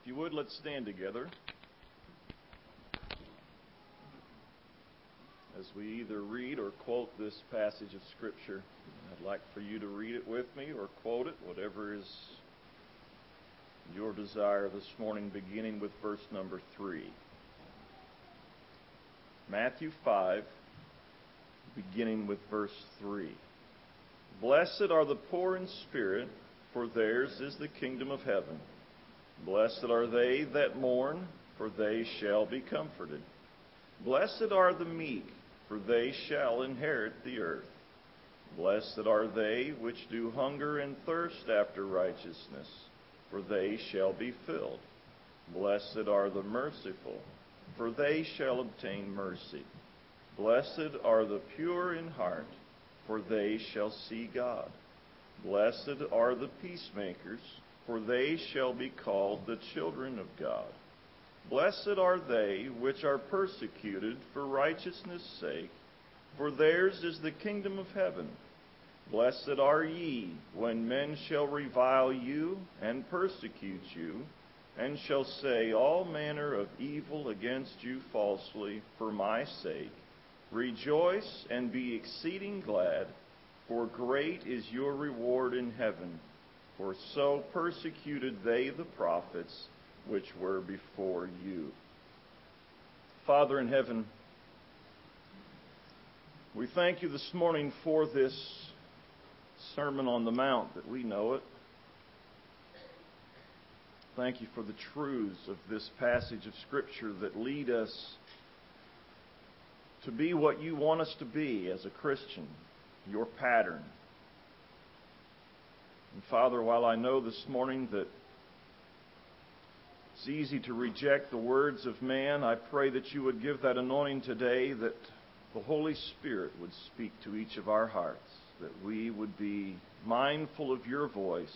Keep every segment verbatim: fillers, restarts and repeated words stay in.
If you would, let's stand together as we either read or quote this passage of Scripture. I'd like for you to read it with me or quote it, whatever is your desire this morning, beginning with verse number three. Matthew five, beginning with verse three. Blessed are the poor in spirit, for theirs is the kingdom of heaven. Blessed are they that mourn, for they shall be comforted. Blessed are the meek, for they shall inherit the earth. Blessed are they which do hunger and thirst after righteousness, for they shall be filled. Blessed are the merciful, for they shall obtain mercy. Blessed are the pure in heart, for they shall see God. Blessed are the peacemakers, for they shall be called the children of God. Blessed are they which are persecuted for righteousness' sake, for theirs is the kingdom of heaven. Blessed are ye when men shall revile you and persecute you, and shall say all manner of evil against you falsely for my sake. Rejoice and be exceeding glad, for great is your reward in heaven. For so persecuted they the prophets which were before you. Father in heaven, we thank you this morning for this Sermon on the Mount that we know it. Thank you for the truths of this passage of Scripture that lead us to be what you want us to be as a Christian, your pattern. And Father, while I know this morning that it's easy to reject the words of man, I pray that you would give that anointing today, that the Holy Spirit would speak to each of our hearts, that we would be mindful of your voice.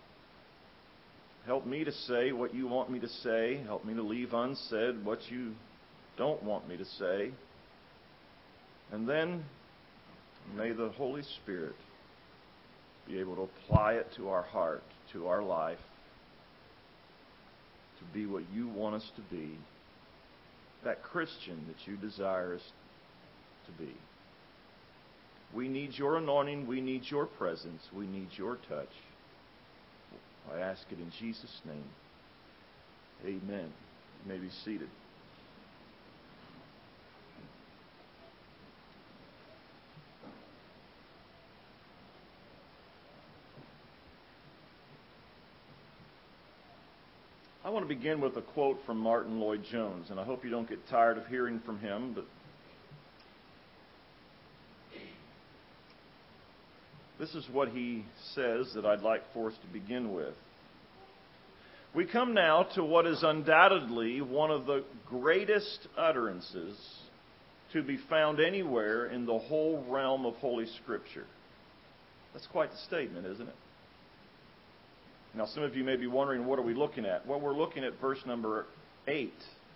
Help me to say what you want me to say. Help me to leave unsaid what you don't want me to say. And then may the Holy Spirit be able to apply it to our heart, to our life, to be what you want us to be, that Christian that you desire us to be. We need your anointing. We need your presence. We need your touch. I ask it in Jesus' name. Amen. You may be seated. I want to begin with a quote from Martin Lloyd-Jones, and I hope you don't get tired of hearing from him, but this is what he says that I'd like for us to begin with. We come now to what is undoubtedly one of the greatest utterances to be found anywhere in the whole realm of Holy Scripture. That's quite the statement, isn't it? Now, some of you may be wondering, what are we looking at? Well, we're looking at verse number eight.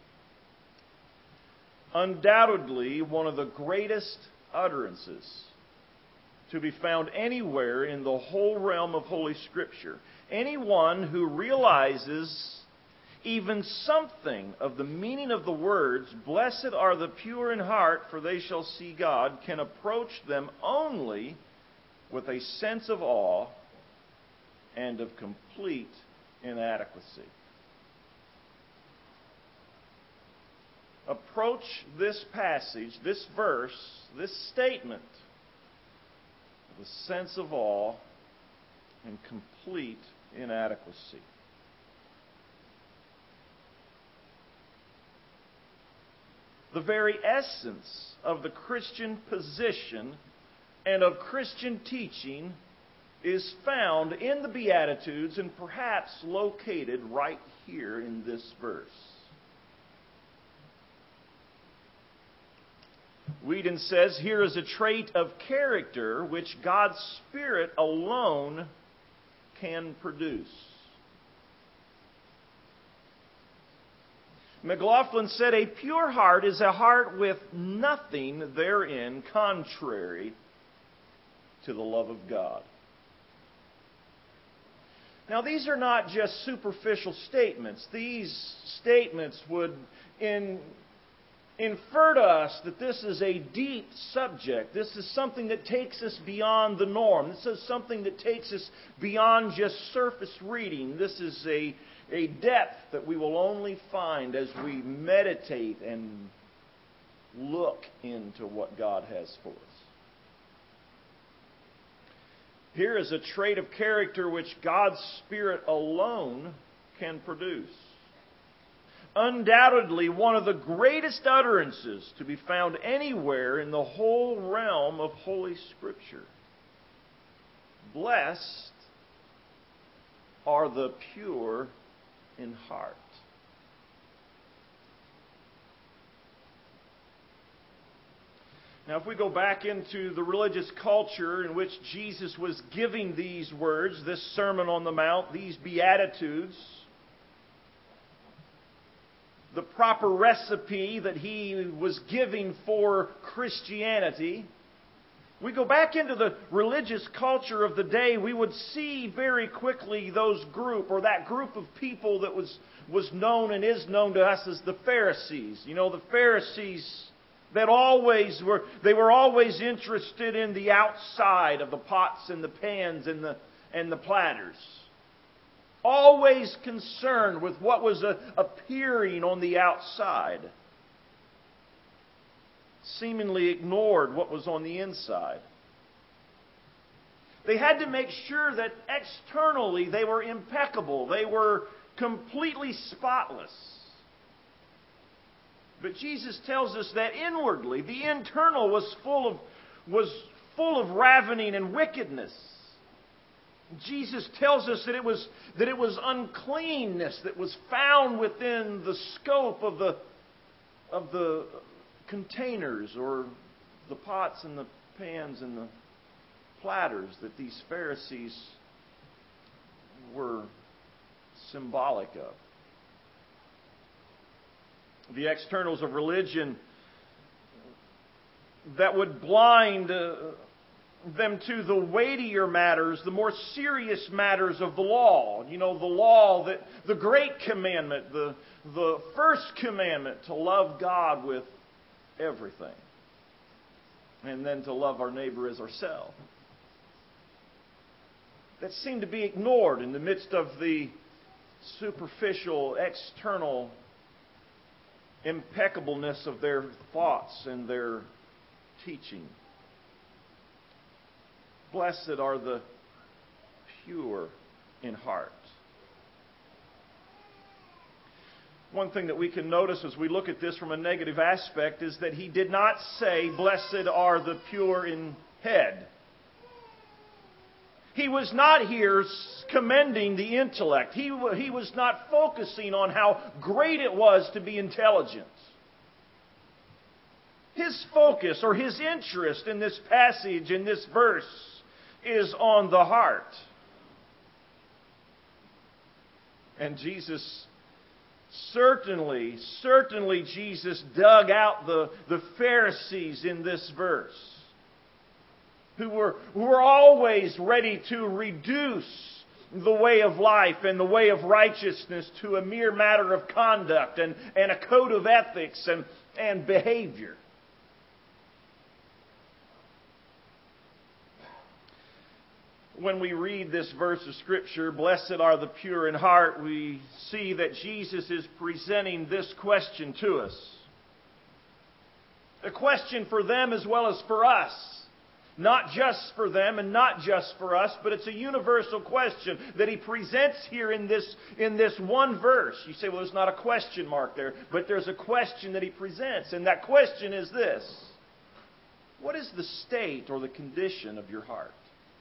Undoubtedly, one of the greatest utterances to be found anywhere in the whole realm of Holy Scripture. Anyone who realizes even something of the meaning of the words, "Blessed are the pure in heart, for they shall see God," can approach them only with a sense of awe and of complete inadequacy. Approach this passage, this verse, this statement with a sense of awe and complete inadequacy. The very essence of the Christian position and of Christian teaching is found in the Beatitudes and perhaps located right here in this verse. Whedon says, here is a trait of character which God's Spirit alone can produce. McLaughlin said, a pure heart is a heart with nothing therein contrary to the love of God. Now, these are not just superficial statements. These statements would in, infer to us that this is a deep subject. This is something that takes us beyond the norm. This is something that takes us beyond just surface reading. This is a, a depth that we will only find as we meditate and look into what God has for us. Here is a trait of character which God's Spirit alone can produce. Undoubtedly, one of the greatest utterances to be found anywhere in the whole realm of Holy Scripture. Blessed are the pure in heart. Now, if we go back into the religious culture in which Jesus was giving these words, this Sermon on the Mount, these Beatitudes, the proper recipe that he was giving for Christianity, we go back into the religious culture of the day, we would see very quickly those group, or that group of people that was, was known and is known to us as the Pharisees. You know, the Pharisees that always were, they were always interested in the outside of the pots and the pans and the, and the platters. Always concerned with what was a, appearing on the outside. Seemingly ignored what was on the inside. They had to make sure that externally they were impeccable. They were completely spotless. But Jesus tells us that inwardly, the internal was full of, was full of ravening and wickedness. Jesus tells us that it was, that it was uncleanness that was found within the scope of the, of the containers or the pots and the pans and the platters that these Pharisees were symbolic of. The externals of religion that would blind uh, them to the weightier matters, the more serious matters of the law. You know, the law, that the great commandment, the, the first commandment, to love God with everything. And then to love our neighbor as ourselves. That seemed to be ignored in the midst of the superficial, external impeccableness of their thoughts and their teaching. Blessed are the pure in heart. One thing that we can notice as we look at this from a negative aspect is that he did not say, blessed are the pure in head. He was not here commending the intellect. He, he was not focusing on how great it was to be intelligent. His focus or his interest in this passage, in this verse, is on the heart. And Jesus, certainly, certainly Jesus dug out the, the Pharisees in this verse. Who were, who were always ready to reduce the way of life and the way of righteousness to a mere matter of conduct and, and a code of ethics and, and behavior. When we read this verse of Scripture, blessed are the pure in heart, we see that Jesus is presenting this question to us. A question for them as well as for us. Not just for them and not just for us, but it's a universal question that he presents here in this, in this one verse. You say, well, there's not a question mark there, but there's a question that he presents. And that question is this: what is the state or the condition of your heart?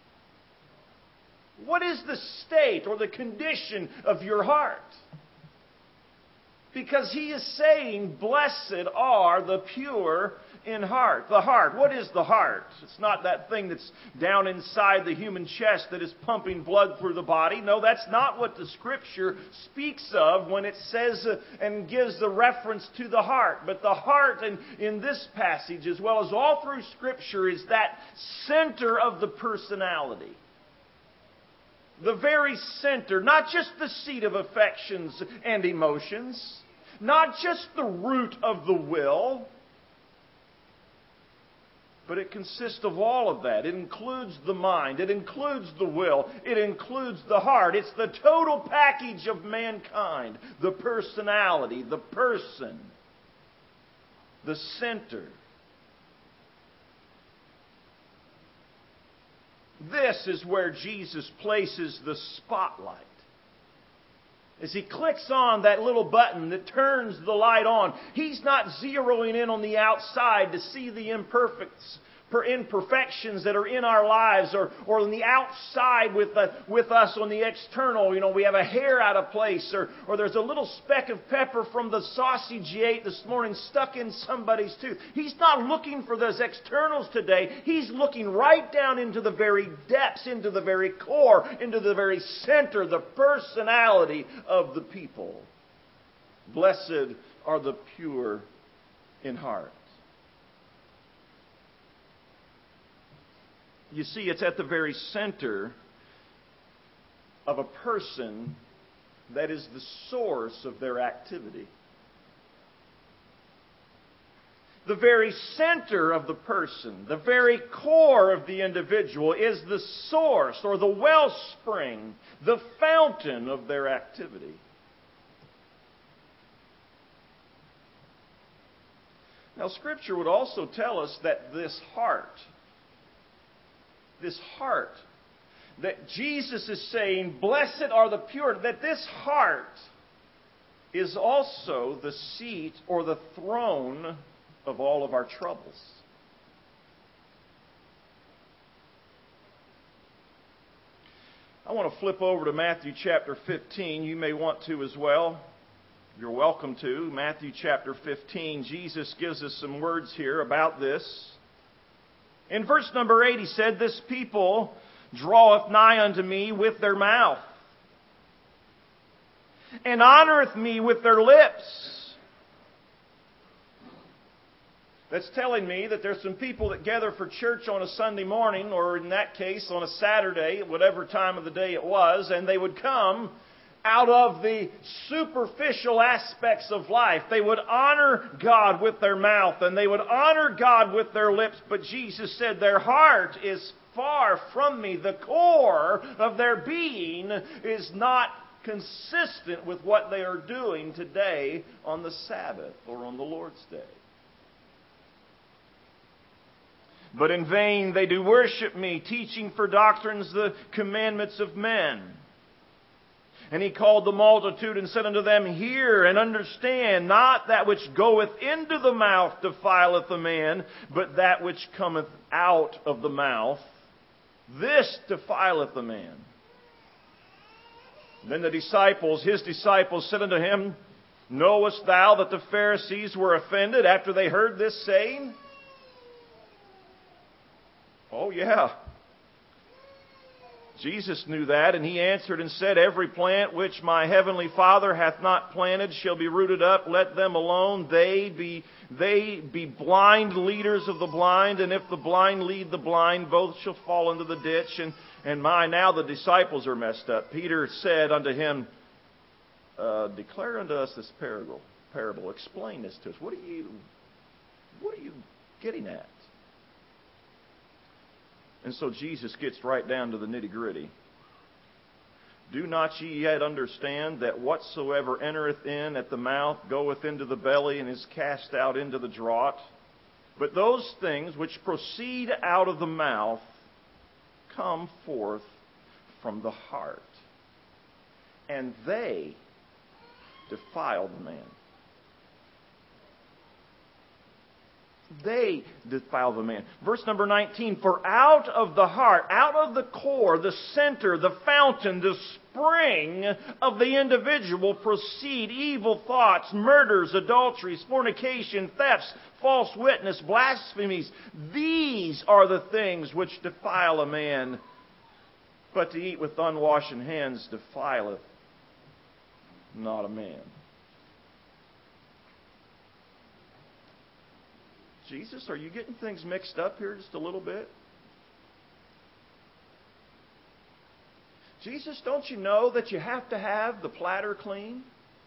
What is the state or the condition of your heart? Because he is saying, blessed are the pure in heart. The heart. What is the heart? It's not that thing that's down inside the human chest that is pumping blood through the body. No, that's not what the Scripture speaks of when it says uh, and gives the reference to the heart. But the heart in, in this passage, as well as all through Scripture, is that center of the personality. The very center, not just the seat of affections and emotions, not just the root of the will, but it consists of all of that. It includes the mind. It includes the will. It includes the heart. It's the total package of mankind. The personality, the person, the center. This is where Jesus places the spotlight. As He clicks on that little button that turns the light on, He's not zeroing in on the outside to see the imperfects, imperfections that are in our lives, or, or on the outside with, the, with us on the external. You know, we have a hair out of place, or, or there's a little speck of pepper from the sausage you ate this morning stuck in somebody's tooth. He's not looking for those externals today. He's looking right down into the very depths, into the very core, into the very center, the personality of the people. Blessed are the pure in heart. You see, it's at the very center of a person that is the source of their activity. The very center of the person, the very core of the individual, is the source or the wellspring, the fountain of their activity. Now, Scripture would also tell us that this heart, this heart, that Jesus is saying, blessed are the pure, that this heart is also the seat or the throne of all of our troubles. I want to flip over to Matthew chapter fifteen. You may want to as well. You're welcome to. Matthew chapter fifteen. Jesus gives us some words here about this. In verse number eight, He said, this people draweth nigh unto me with their mouth, and honoreth me with their lips. That's telling me that there's some people that gather for church on a Sunday morning, or in that case on a Saturday, whatever time of the day it was, and they would come out of the superficial aspects of life. They would honor God with their mouth, and they would honor God with their lips, but Jesus said their heart is far from me. The core of their being is not consistent with what they are doing today on the Sabbath or on the Lord's Day. But in vain they do worship me, teaching for doctrines the commandments of men. And He called the multitude and said unto them, hear and understand, not that which goeth into the mouth defileth a man, but that which cometh out of the mouth, this defileth a man. Then the disciples, His disciples, said unto Him, knowest thou that the Pharisees were offended after they heard this saying? Oh, yeah. Jesus knew that, and He answered and said, every plant which my heavenly Father hath not planted shall be rooted up. Let them alone. They be, they be blind leaders of the blind, and if the blind lead the blind, both shall fall into the ditch. And, and my, now the disciples are messed up. Peter said unto Him, uh, declare unto us this parable. Parable. Explain this to us. What are you, what are you getting at? And so Jesus gets right down to the nitty-gritty. Do not ye yet understand that whatsoever entereth in at the mouth goeth into the belly and is cast out into the draught? But those things which proceed out of the mouth come forth from the heart, and they defile the man. They defile the man. Verse number nineteen, for out of the heart, out of the core, the center, the fountain, the spring of the individual proceed evil thoughts, murders, adulteries, fornication, thefts, false witness, blasphemies. These are the things which defile a man. But to eat with unwashen hands defileth not a man. Jesus, are you getting things mixed up here just a little bit? Jesus, don't you know that you have to have the platter clean?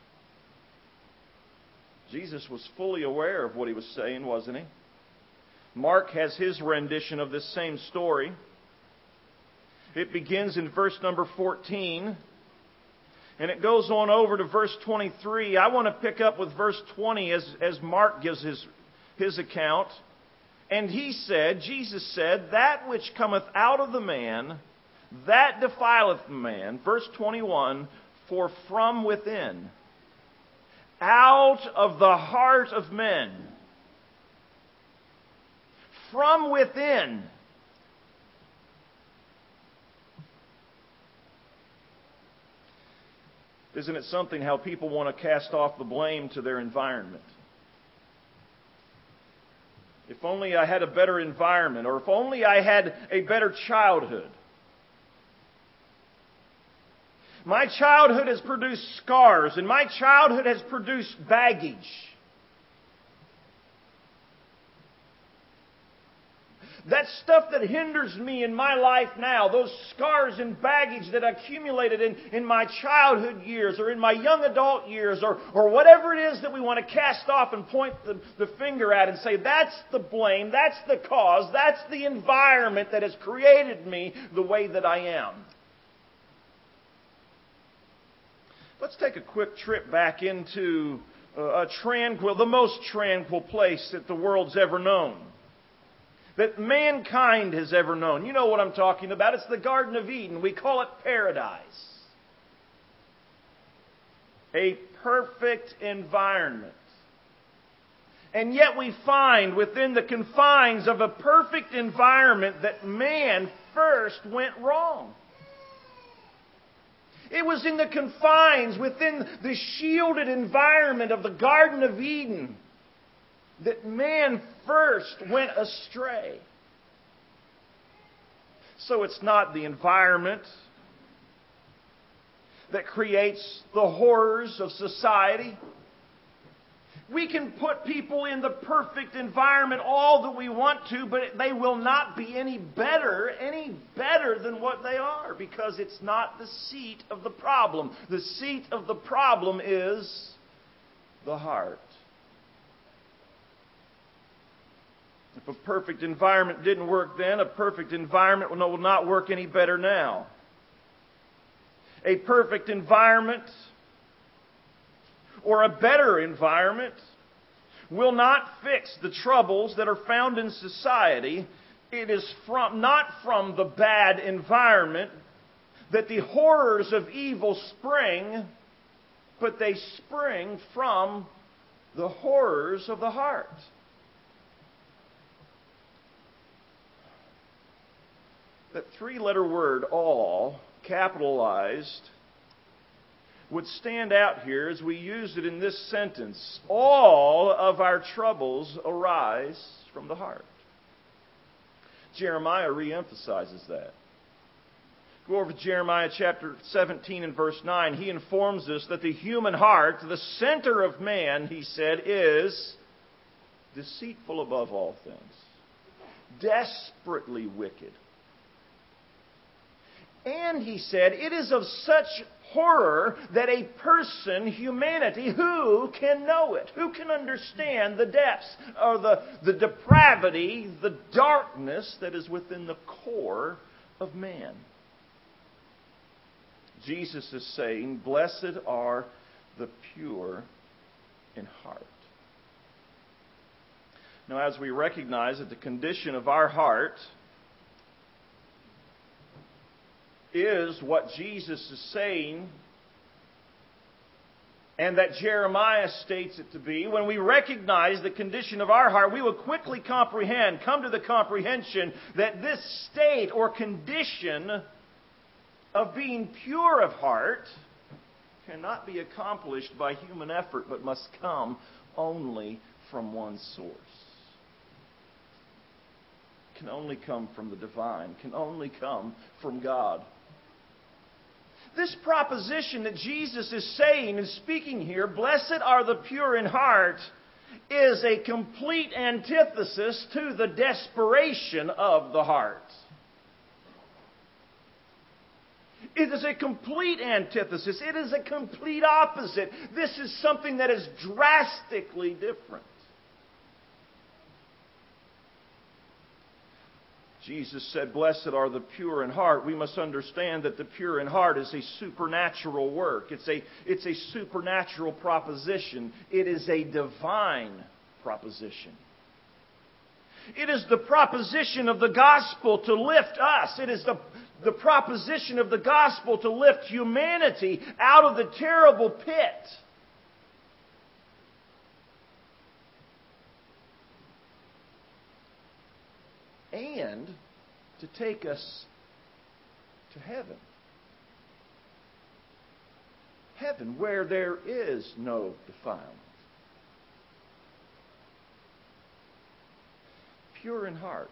Jesus was fully aware of what he was saying, wasn't he? Mark has his rendition of this same story. It begins in verse number fourteen, and it goes on over to verse twenty-three. I want to pick up with verse twenty as, as Mark gives his, his account. And he said, Jesus said, that which cometh out of the man, that defileth the man. Verse twenty-one, for from within, out of the heart of men, from within, isn't it something how people want to cast off the blame to their environment? If only I had a better environment, or if only I had a better childhood. My childhood has produced scars, and my childhood has produced baggage. That stuff that hinders me in my life now, those scars and baggage that accumulated in, in my childhood years or in my young adult years or, or whatever it is that we want to cast off and point the, the finger at and say, that's the blame, that's the cause, that's the environment that has created me the way that I am. Let's take a quick trip back into a tranquil, the most tranquil place that the world's ever known, that mankind has ever known. You know what I'm talking about. It's the Garden of Eden. We call it paradise. A perfect environment. And yet we find within the confines of a perfect environment that man first went wrong. It was in the confines, within the shielded environment of the Garden of Eden, that man first went astray. So it's not the environment that creates the horrors of society. We can put people in the perfect environment all that we want to, but they will not be any better, any better than what they are, because it's not the seat of the problem. The seat of the problem is the heart. If a perfect environment didn't work then, a perfect environment will not work any better now. A perfect environment or a better environment will not fix the troubles that are found in society. It is from, not from the bad environment that the horrors of evil spring, but they spring from the horrors of the heart. That three-letter word, all, capitalized, would stand out here as we use it in this sentence. All of our troubles arise from the heart. Jeremiah reemphasizes that. Go over to Jeremiah chapter seventeen and verse nine. He informs us that the human heart, the center of man, he said, is deceitful above all things, desperately wicked. And he said, it is of such horror that a person, humanity, who can know it? Who can understand the depths or the, the depravity, the darkness that is within the core of man? Jesus is saying, blessed are the pure in heart. Now, as we recognize that the condition of our heart is what Jesus is saying, and that Jeremiah states it to be, when we recognize the condition of our heart, we will quickly comprehend, come to the comprehension that this state or condition of being pure of heart cannot be accomplished by human effort, but must come only from one source. Can only come from the divine, can only come from God. This proposition that Jesus is saying and speaking here, blessed are the pure in heart, is a complete antithesis to the desperation of the heart. It is a complete antithesis. It is a complete opposite. This is something that is drastically different. Jesus said, "Blessed are the pure in heart." We must understand that the pure in heart is a supernatural work. It's a, it's a supernatural proposition. It is a divine proposition. It is the proposition of the gospel to lift us. It is the, the proposition of the gospel to lift humanity out of the terrible pit. And to take us to heaven. Heaven, where there is no defilement. Pure in heart.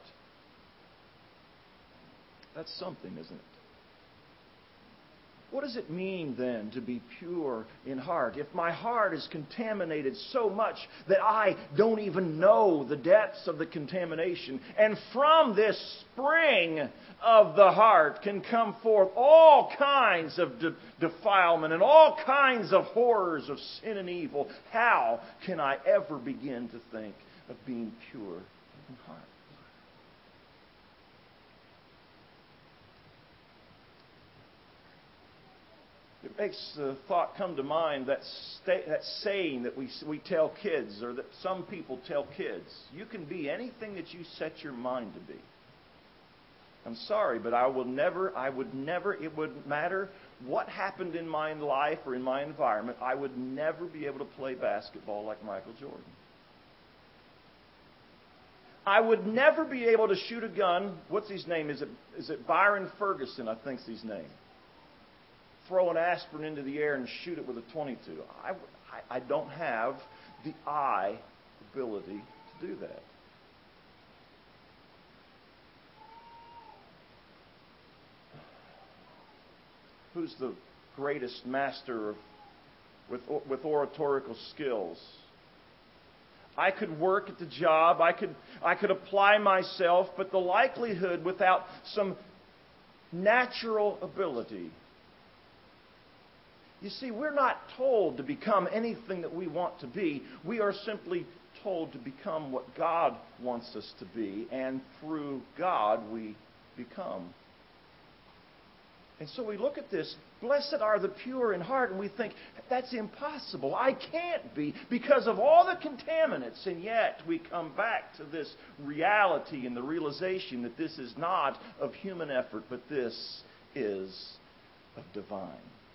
That's something, isn't it? What does it mean then to be pure in heart? If my heart is contaminated so much that I don't even know the depths of the contamination, and from this spring of the heart can come forth all kinds of de- defilement and all kinds of horrors of sin and evil, how can I ever begin to think of being pure in heart? It makes the thought come to mind, that sta- that saying that we we tell kids, or that some people tell kids, you can be anything that you set your mind to be. I'm sorry, but I will never, I would never, it wouldn't matter what happened in my life or in my environment, I would never be able to play basketball like Michael Jordan. I would never be able to shoot a gun. What's his name? Is it is it Byron Ferguson, I think's his name. Throw an aspirin into the air and shoot it with a twenty-two. I, I, I don't have the eye ability to do that. Who's the greatest master of, with, with oratorical skills? I could work at the job, I could, I could apply myself, but the likelihood without some natural ability. You see, we're not told to become anything that we want to be. We are simply told to become what God wants us to be, and through God we become. And so we look at this, blessed are the pure in heart, and we think, that's impossible. I can't be because of all the contaminants. And yet we come back to this reality and the realization that this is not of human effort, but this is of divine.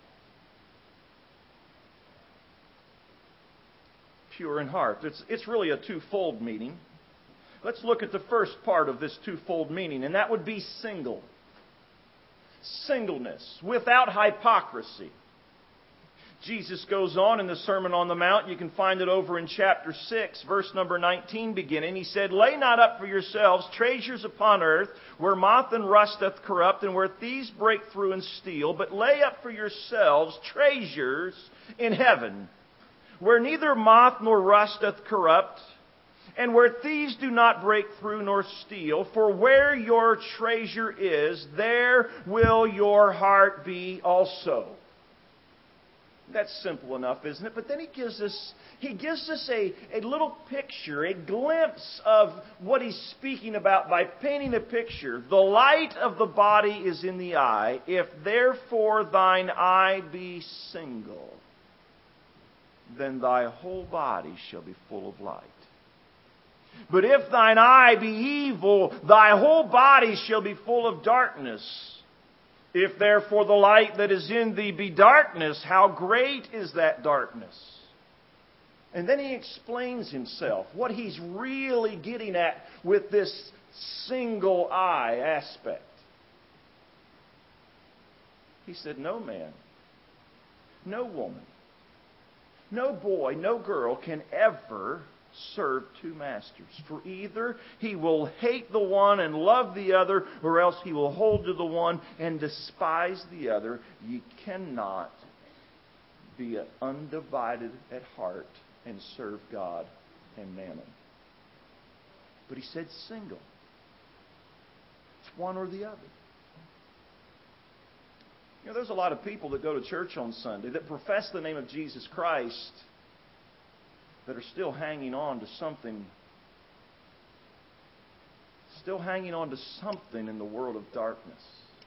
Pure in heart. It's, it's really a twofold meaning. Let's look at the first part of this twofold meaning, and that would be single. Singleness, without hypocrisy. Jesus goes on in the Sermon on the Mount. You can find it over in chapter six, verse number nineteen beginning. He said, "Lay not up for yourselves treasures upon earth, where moth and rust doth corrupt, and where thieves break through and steal. But lay up for yourselves treasures in heaven, where neither moth nor rust doth corrupt, and where thieves do not break through nor steal. For where your treasure is, there will your heart be also." That's simple enough, isn't it? But then he gives us, he gives us a, a little picture, a glimpse of what he's speaking about by painting a picture. The light of the body is in the eye. If therefore thine eye be single, then thy whole body shall be full of light. But if thine eye be evil, thy whole body shall be full of darkness. If therefore the light that is in thee be darkness, how great is that darkness? And then he explains himself, what he's really getting at with this single eye aspect. He said, no man, no woman, no boy, no girl can ever serve two masters. For either he will hate the one and love the other, or else he will hold to the one and despise the other. Ye cannot be undivided at heart and serve God and mammon. But he said single. It's one or the other. You know, there's a lot of people that go to church on Sunday that profess the name of Jesus Christ that are still hanging on to something, still hanging on to something in the world of darkness.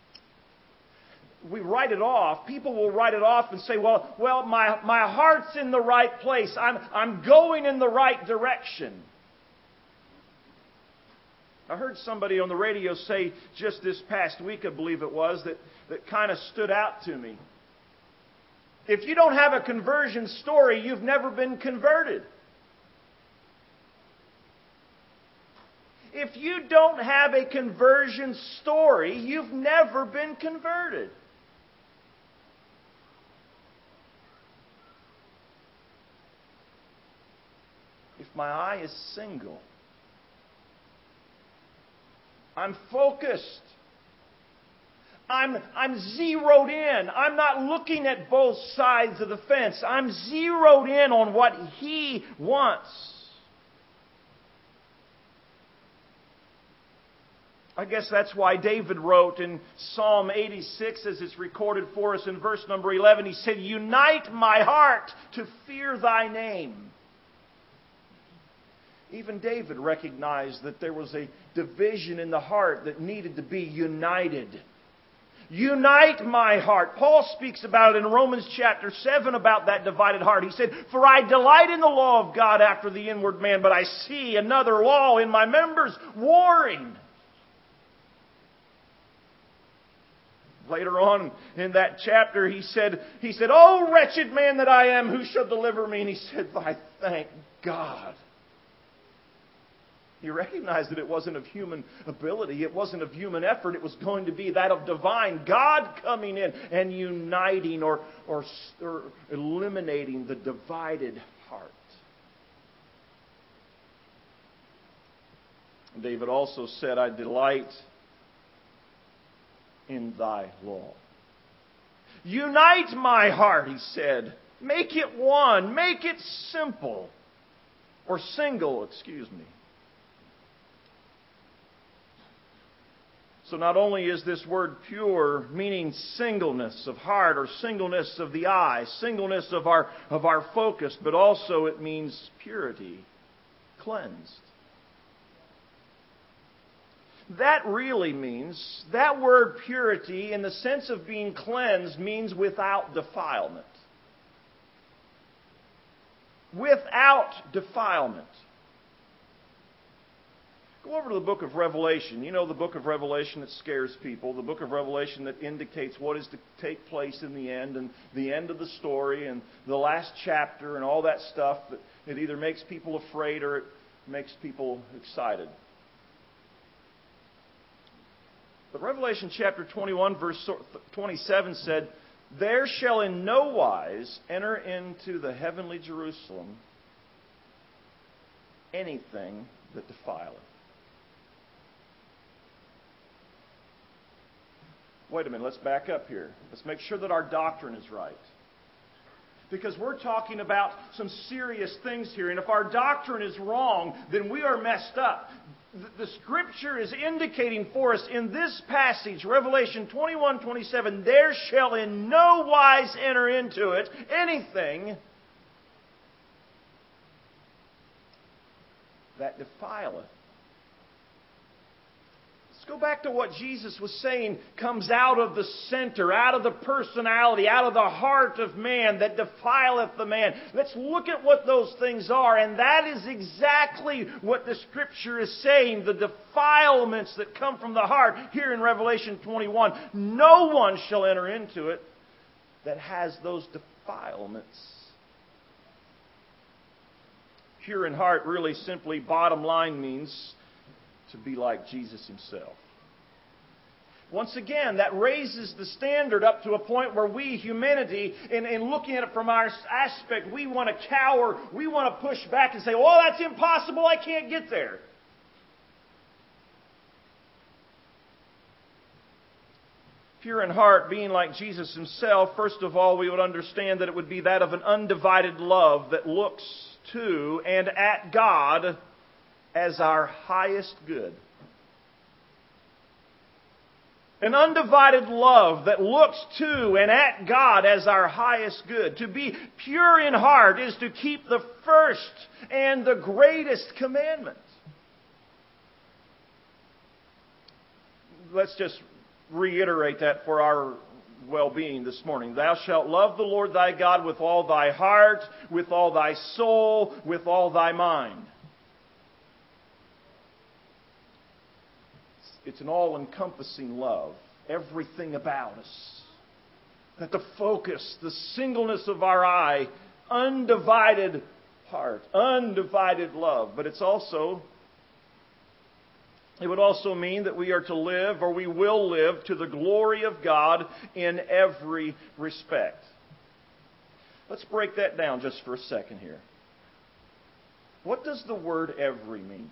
We write it off. People will write it off and say, well, well, my, my heart's in the right place. I'm, I'm going in the right direction. I heard somebody on the radio say just this past week, I believe it was, that, that kind of stood out to me. If you don't have a conversion story, you've never been converted. If you don't have a conversion story, you've never been converted. If my eye is single, I'm focused. I'm, I'm zeroed in. I'm not looking at both sides of the fence. I'm zeroed in on what He wants. I guess that's why David wrote in Psalm eighty-six, as it's recorded for us in verse number eleven, he said, "Unite my heart to fear Thy name." Even David recognized that there was a division in the heart that needed to be united. Unite my heart. Paul speaks about it in Romans chapter seven about that divided heart. He said, "For I delight in the law of God after the inward man, but I see another law in my members, warring." Later on in that chapter, he said, he said, "Oh, wretched man that I am, who shall deliver me?" And he said, "I thank God." He recognized that it wasn't of human ability. It wasn't of human effort. It was going to be that of divine God coming in and uniting or, or, or eliminating the divided heart. David also said, "I delight in Thy law." Unite my heart, he said. Make it one. Make it simple. Or single, excuse me. So not only is this word pure, meaning singleness of heart or singleness of the eye, singleness of our, of our focus, but also it means purity, cleansed. That really means, that word purity, in the sense of being cleansed, means without defilement. Without defilement. Go over to the book of Revelation. You know the book of Revelation that scares people. The book of Revelation that indicates what is to take place in the end and the end of the story and the last chapter and all that stuff. That it either makes people afraid or it makes people excited. But Revelation chapter twenty-one verse twenty-seven said, "There shall in no wise enter into the heavenly Jerusalem anything that defileth." Wait a minute, let's back up here. Let's make sure that our doctrine is right. Because we're talking about some serious things here. And if our doctrine is wrong, then we are messed up. The Scripture is indicating for us in this passage, Revelation twenty-one twenty-seven, "There shall in no wise enter into it anything that defileth." Let's go back to what Jesus was saying comes out of the center, out of the personality, out of the heart of man that defileth the man. Let's look at what those things are, and that is exactly what the Scripture is saying. The defilements that come from the heart here in Revelation twenty-one. No one shall enter into it that has those defilements. Pure in heart really simply, bottom line, means to be like Jesus Himself. Once again, that raises the standard up to a point where we, humanity, in, in looking at it from our aspect, we want to cower, we want to push back and say, "Oh, that's impossible, I can't get there." Pure in heart, being like Jesus Himself, first of all, we would understand that it would be that of an undivided love that looks to and at God as our highest good. An undivided love that looks to and at God as our highest good. To be pure in heart is to keep the first and the greatest commandment. Let's just reiterate that for our well-being this morning. Thou shalt love the Lord thy God with all thy heart, with all thy soul, with all thy mind. It's an all-encompassing love. Everything about us. That the focus, the singleness of our eye, undivided heart, undivided love. But it's also, it would also mean that we are to live, or we will live, to the glory of God in every respect. Let's break that down just for a second here. What does the word every mean?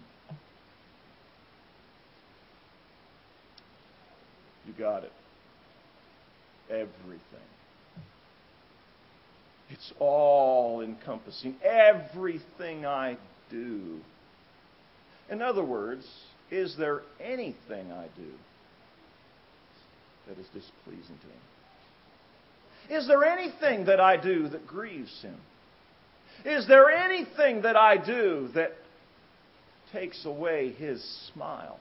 You got it. Everything. It's all encompassing. Everything I do. In other words, is there anything I do that is displeasing to Him? Is there anything that I do that grieves Him? Is there anything that I do that takes away His smile?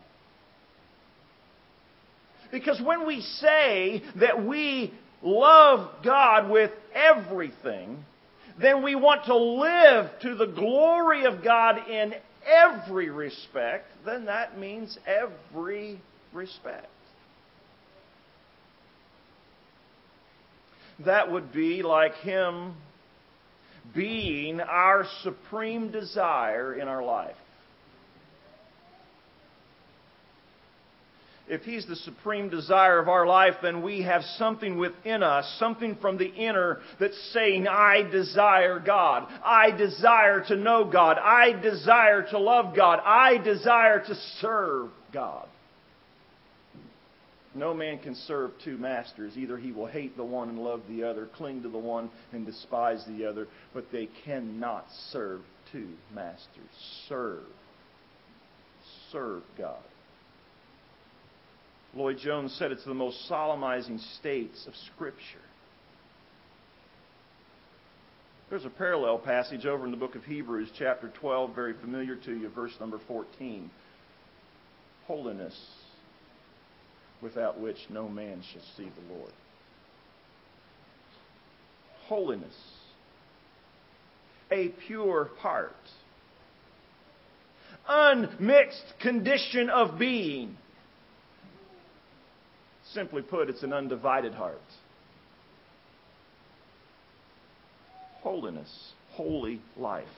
Because when we say that we love God with everything, then we want to live to the glory of God in every respect, then that means every respect. That would be like Him being our supreme desire in our life. If He's the supreme desire of our life, then we have something within us, something from the inner that's saying, I desire God. I desire to know God. I desire to love God. I desire to serve God. No man can serve two masters. Either he will hate the one and love the other, cling to the one and despise the other, but they cannot serve two masters. Serve. Serve God. Lloyd Jones said it's the most solemnizing states of Scripture. There's a parallel passage over in the book of Hebrews, chapter twelve, very familiar to you, verse number fourteen. Holiness, without which no man shall see the Lord. Holiness. A pure heart. Unmixed condition of being. Simply put, it's an undivided heart. Holiness, holy life.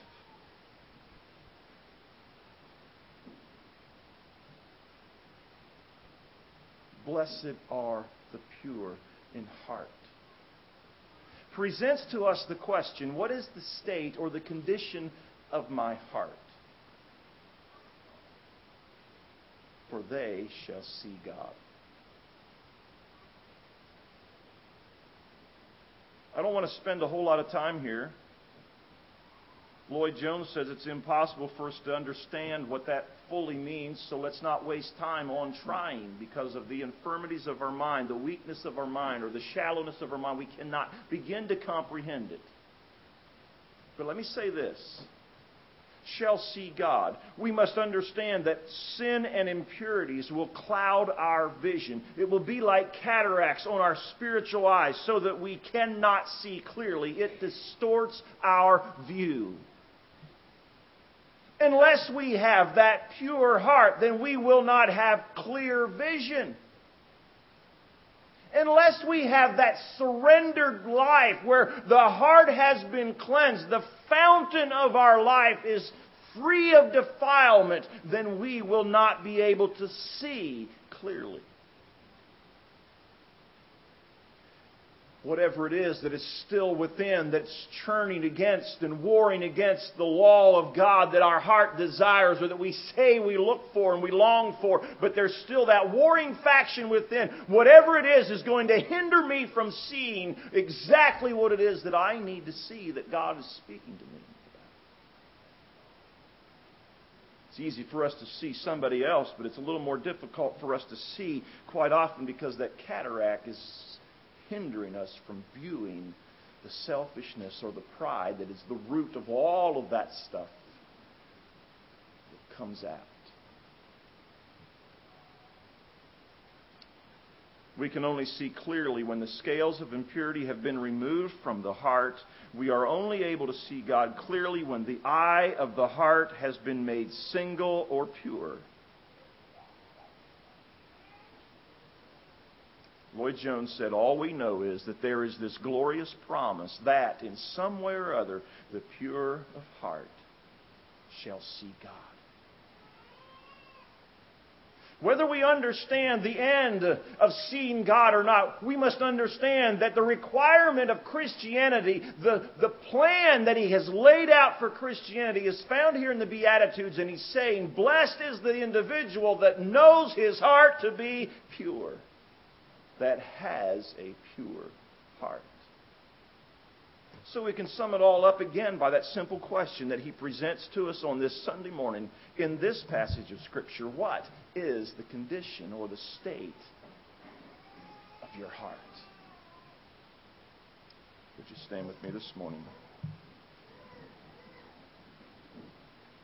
Blessed are the pure in heart. Presents to us the question, what is the state or the condition of my heart? For they shall see God. I don't want to spend a whole lot of time here. Lloyd Jones says it's impossible for us to understand what that fully means, so let's not waste time on trying because of the infirmities of our mind, the weakness of our mind, or the shallowness of our mind. We cannot begin to comprehend it. But let me say this. Shall see God. We must understand that sin and impurities will cloud our vision. It will be like cataracts on our spiritual eyes so that we cannot see clearly. It distorts our view. Unless we have that pure heart, then we will not have clear vision. Unless we have that surrendered life where the heart has been cleansed, the fountain of our life is free of defilement, then we will not be able to see clearly. Whatever it is that is still within, that's churning against and warring against the law of God that our heart desires, or that we say we look for and we long for, but there's still that warring faction within. Whatever it is is going to hinder me from seeing exactly what it is that I need to see that God is speaking to me. It's easy for us to see somebody else, but it's a little more difficult for us to see quite often because that cataract is hindering us from viewing the selfishness or the pride that is the root of all of that stuff that comes out. We can only see clearly when the scales of impurity have been removed from the heart. We are only able to see God clearly when the eye of the heart has been made single or pure. Lloyd Jones said, all we know is that there is this glorious promise that in some way or other the pure of heart shall see God. Whether we understand the end of seeing God or not, we must understand that the requirement of Christianity, the, the plan that He has laid out for Christianity is found here in the Beatitudes, and He's saying, blessed is the individual that knows his heart to be pure, that has a pure heart. So we can sum it all up again by that simple question that he presents to us on this Sunday morning in this passage of Scripture. What is the condition or the state of your heart? Would you stand with me this morning?